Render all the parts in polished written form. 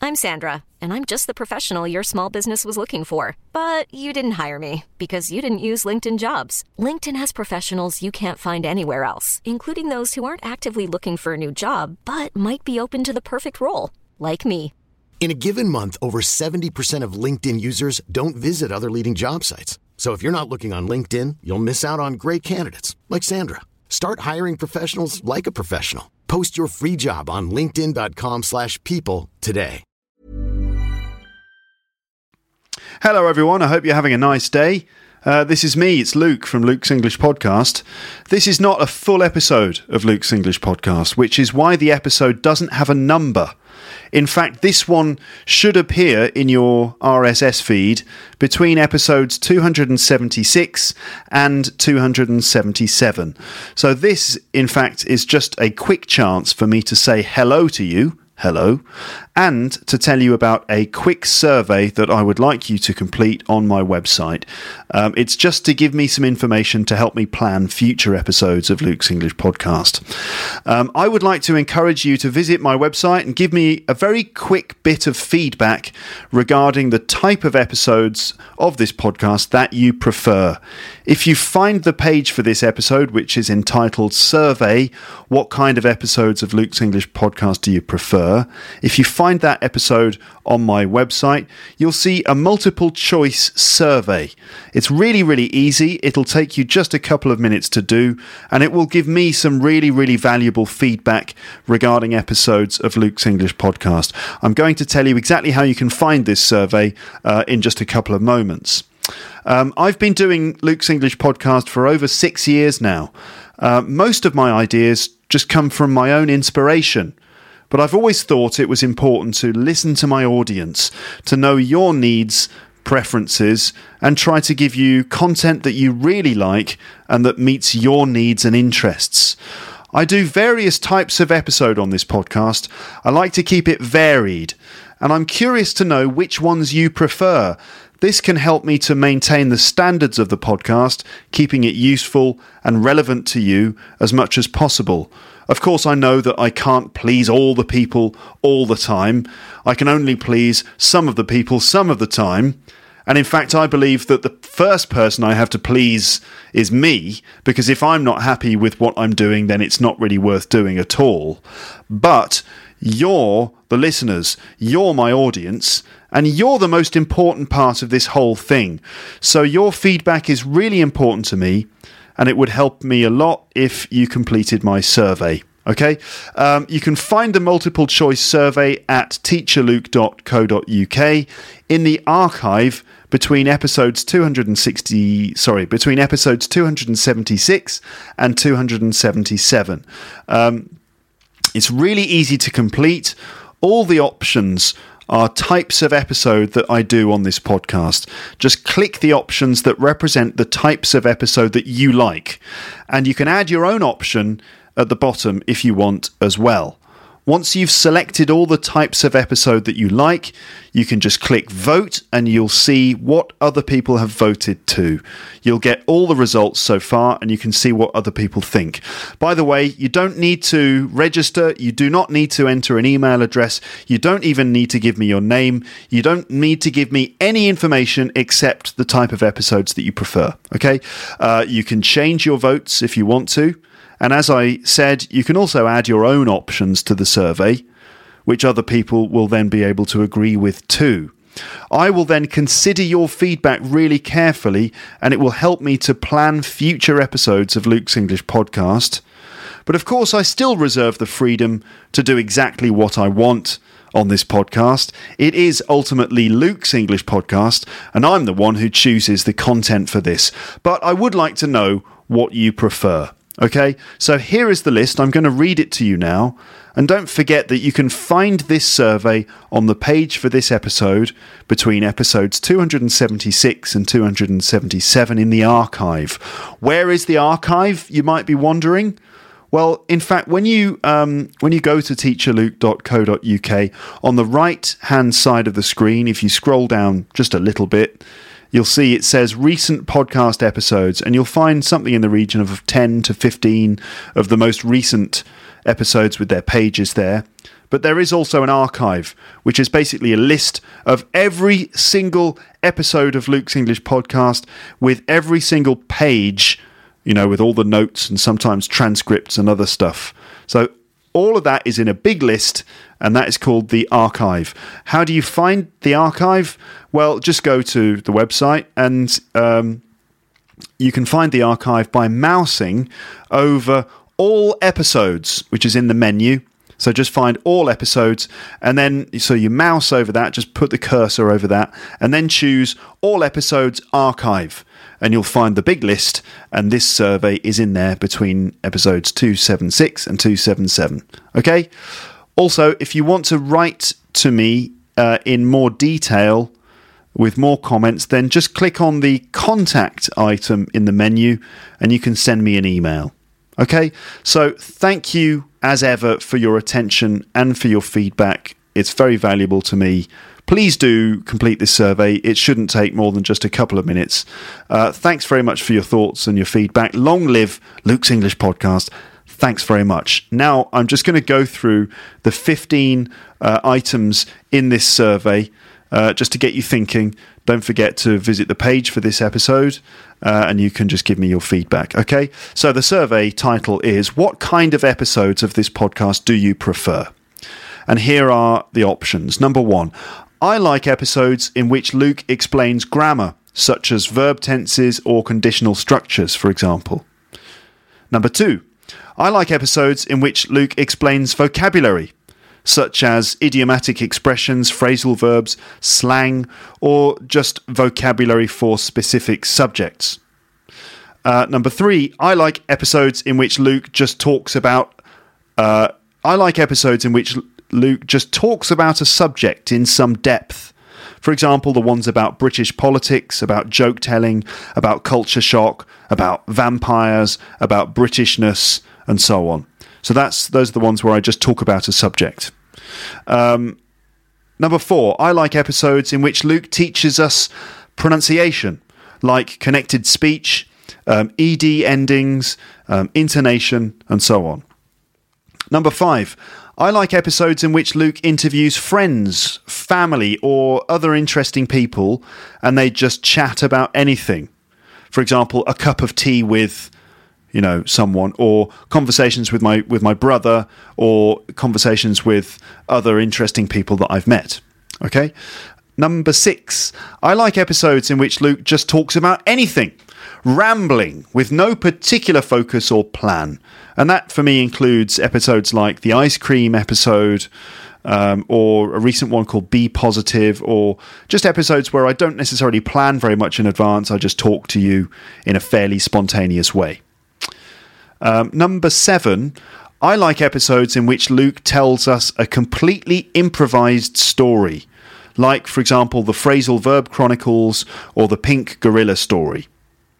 I'm Sandra, and I'm just the professional your small business was looking for. But you didn't hire me because you didn't use LinkedIn Jobs. LinkedIn has professionals you can't find anywhere else, including those who aren't actively looking for a new job, but might be open to the perfect role, like me. In a given month, over 70% of LinkedIn users don't visit other leading job sites. So if you're not looking on LinkedIn, you'll miss out on great candidates like Sandra. Start hiring professionals like a professional. Post your free job on linkedin.com/people today. Hello everyone, I hope you're having a nice day. This is me, it's Luke from Luke's English Podcast. This is not a full episode of Luke's English Podcast, which is why the episode doesn't have a number. In fact, this one should appear in your RSS feed between episodes 276 and 277. So this, in fact, is just a quick chance for me to say hello to you, hello, and to tell you about a quick survey that I would like you to complete on my website. It's just to give me some information to help me plan future episodes of Luke's English Podcast. I would like to encourage you to visit my website and give me a very quick bit of feedback regarding the type of episodes of this podcast that you prefer. If you find the page for this episode, which is entitled Survey, what kind of episodes of Luke's English Podcast do you prefer? If you find that episode on my website, you'll see a multiple choice survey. It's really, really easy. It'll take you just a couple of minutes to do, and it will give me some really, really valuable feedback regarding episodes of Luke's English Podcast. I'm going to tell you exactly how you can find this survey in just a couple of moments. I've been doing Luke's English Podcast for over 6 years now. Most of my ideas just come from my own inspiration. But I've always thought it was important to listen to my audience, to know your needs, preferences, and try to give you content that you really like and that meets your needs and interests. I do various types of episode on this podcast. I like to keep it varied, and I'm curious to know which ones you prefer. This can help me to maintain the standards of the podcast, keeping it useful and relevant to you as much as possible. Of course, I know that I can't please all the people all the time. I can only please some of the people some of the time. And in fact, I believe that the first person I have to please is me, because if I'm not happy with what I'm doing, then it's not really worth doing at all. But you're the listeners, you're my audience, and you're the most important part of this whole thing. So your feedback is really important to me, and it would help me a lot if you completed my survey. Okay, you can find the multiple choice survey at teacherluke.co.uk in the archive between episodes 276 and 277. It's really easy to complete. All the options are types of episode that I do on this podcast. Just click the options that represent the types of episode that you like, and you can add your own option at the bottom if you want as well. Once you've selected all the types of episode that you like, you can just click vote and you'll see what other people have voted to. You'll get all the results so far and you can see what other people think. By the way, you don't need to register. You do not need to enter an email address. You don't even need to give me your name. You don't need to give me any information except the type of episodes that you prefer. Okay? You can change your votes if you want to. And as I said, you can also add your own options to the survey, which other people will then be able to agree with too. I will then consider your feedback really carefully, and it will help me to plan future episodes of Luke's English Podcast. But of course, I still reserve the freedom to do exactly what I want on this podcast. It is ultimately Luke's English Podcast, and I'm the one who chooses the content for this. But I would like to know what you prefer. Okay, so here is the list. I'm going to read it to you now. And don't forget that you can find this survey on the page for this episode between episodes 276 and 277 in the archive. Where is the archive, you might be wondering? Well, in fact, when you go to teacherluke.co.uk, on the right-hand side of the screen, if you scroll down just a little bit, you'll see it says recent podcast episodes, and you'll find something in the region of 10 to 15 of the most recent episodes with their pages there. But there is also an archive, which is basically a list of every single episode of Luke's English Podcast with every single page, with all the notes and sometimes transcripts and other stuff. So all of that is in a big list, and that is called the archive. How do you find the archive? Well, just go to the website, and you can find the archive by mousing over all episodes, which is in the menu. So just find all episodes, and then so you mouse over that, just put the cursor over that, and then choose all episodes archive, and you'll find the big list, and this survey is in there between episodes 276 and 277. Okay? Also, if you want to write to me in more detail with more comments, then just click on the contact item in the menu, and you can send me an email. Okay, so thank you as ever for your attention and for your feedback. It's very valuable to me. Please do complete this survey. It shouldn't take more than just a couple of minutes. Thanks very much for your thoughts and your feedback. Long live Luke's English Podcast. Thanks very much. Now, I'm just going to go through the 15 items in this survey just to get you thinking. Don't forget to visit the page for this episode, and you can just give me your feedback. Okay, so the survey title is, what kind of episodes of this podcast do you prefer? And here are the options. Number 1, I like episodes in which Luke explains grammar, such as verb tenses or conditional structures, for example. Number 2, I like episodes in which Luke explains vocabulary, such as idiomatic expressions, phrasal verbs, slang, or just vocabulary for specific subjects. Number 3, I like episodes in which Luke just talks about a subject in some depth. For example, the ones about British politics, about joke telling, about culture shock, about vampires, about Britishness, and so on. So those are the ones where I just talk about a subject. Number 4, I like episodes in which Luke teaches us pronunciation, like connected speech, ed endings, intonation, and so on. Number 5, I like episodes in which Luke interviews friends, family, or other interesting people, and they just chat about anything. For example, a cup of tea with someone, or conversations with my brother, or conversations with other interesting people that I've met. Okay? Number 6, I like episodes in which Luke just talks about anything, rambling with no particular focus or plan. And that for me includes episodes like the ice cream episode, or a recent one called Be Positive, or just episodes where I don't necessarily plan very much in advance. I just talk to you in a fairly spontaneous way. Number 7, I like episodes in which Luke tells us a completely improvised story, like, for example, the Phrasal Verb Chronicles or the Pink Gorilla story.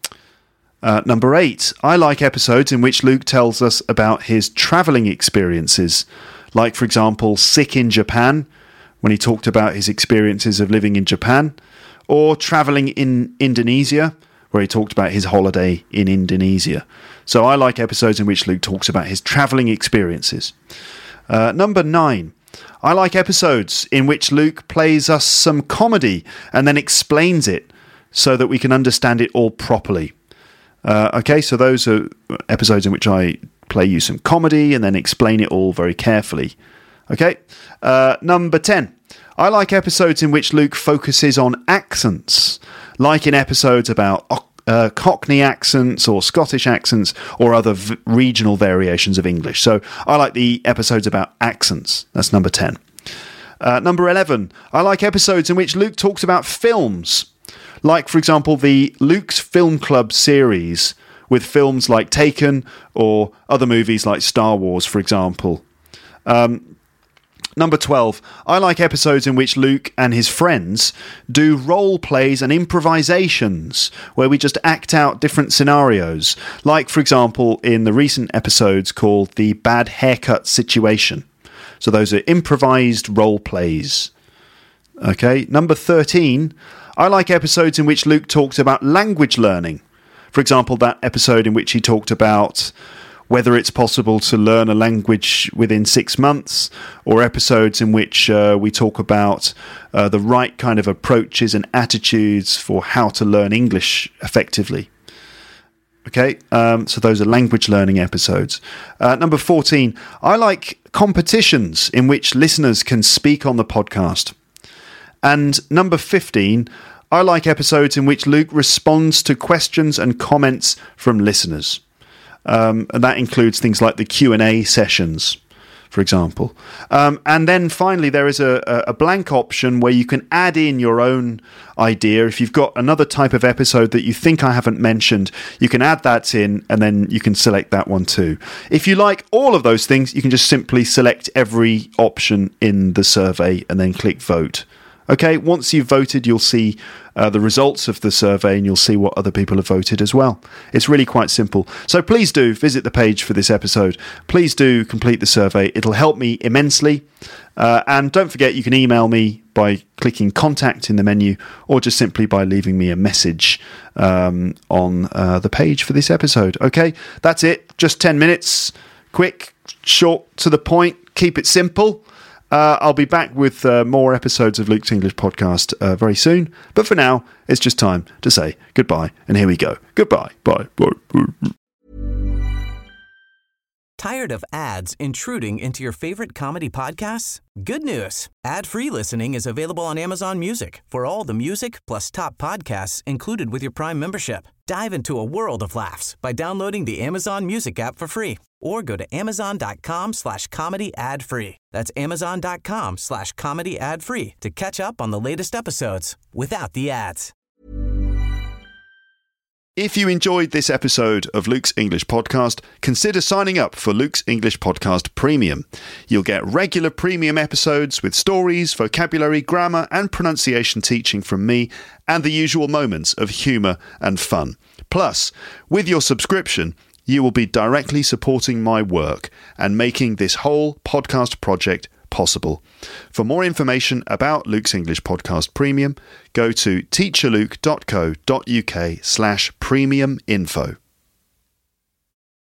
Number 8, I like episodes in which Luke tells us about his travelling experiences, like, for example, Sick in Japan, when he talked about his experiences of living in Japan, or travelling in Indonesia, where he talked about his holiday in Indonesia. So I like episodes in which Luke talks about his travelling experiences. Number 9, I like episodes in which Luke plays us some comedy and then explains it so that we can understand it all properly. Okay, so those are episodes in which I play you some comedy and then explain it all very carefully. Okay, number 10, I like episodes in which Luke focuses on accents, like in episodes about Cockney accents or Scottish accents or other regional variations of English. So I like the episodes about accents. That's number 10. Number 11, I like episodes in which Luke talks about films, like, for example, the Luke's Film Club series with films like Taken or other movies like Star Wars, for example. Number 12, I like episodes in which Luke and his friends do role plays and improvisations where we just act out different scenarios, like, for example, in the recent episodes called The Bad Haircut Situation. So those are improvised role plays. Okay, number 13, I like episodes in which Luke talks about language learning. For example, that episode in which he talked about whether it's possible to learn a language within 6 months, or episodes in which we talk about the right kind of approaches and attitudes for how to learn English effectively. Okay, so those are language learning episodes. Number 14, I like competitions in which listeners can speak on the podcast. And number 15, I like episodes in which Luke responds to questions and comments from listeners. And that includes things like the Q&A sessions, for example. And then finally, there is a blank option where you can add in your own idea. If you've got another type of episode that you think I haven't mentioned, you can add that in, and then you can select that one too. If you like all of those things, you can just simply select every option in the survey and then click vote. Okay, once you've voted, you'll see the results of the survey, and you'll see what other people have voted as well. It's really quite simple. So please do visit the page for this episode. Please do complete the survey. It'll help me immensely. And don't forget, you can email me by clicking contact in the menu, or just simply by leaving me a message on the page for this episode. Okay, that's it. Just 10 minutes. Quick, short, to the point. Keep it simple. I'll be back with more episodes of Luke's English Podcast very soon. But for now, it's just time to say goodbye. And here we go. Goodbye. Bye. Bye. Tired of ads intruding into your favorite comedy podcasts? Good news. Ad-free listening is available on Amazon Music for all the music plus top podcasts included with your Prime membership. Dive into a world of laughs by downloading the Amazon Music app for free, or go to amazon.com/comedy ad-free. That's amazon.com/comedy ad-free to catch up on the latest episodes without the ads. If you enjoyed this episode of Luke's English Podcast, consider signing up for Luke's English Podcast Premium. You'll get regular premium episodes with stories, vocabulary, grammar, and pronunciation teaching from me, and the usual moments of humour and fun. Plus, with your subscription, you will be directly supporting my work and making this whole podcast project possible. For more information about Luke's English Podcast Premium, go to teacherluke.co.uk/premium info.